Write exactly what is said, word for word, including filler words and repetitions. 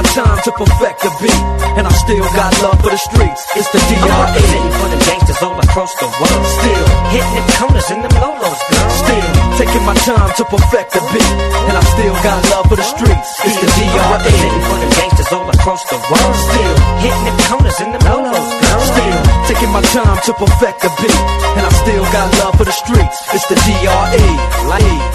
time to perfect the beat, and I still got love for the streets. It's the D R E. I'm representing for the gangsters all across the world. Still hitting them corners and them lolos, girl. Still taking my time to perfect the beat, and I still got love for the streets. It's the D R E. I'm representing for the gangsters all across the world. Still hitting them corners and them lolos, girl. Still taking my time to perfect the beat, and I still got love for the streets. It's the D R E.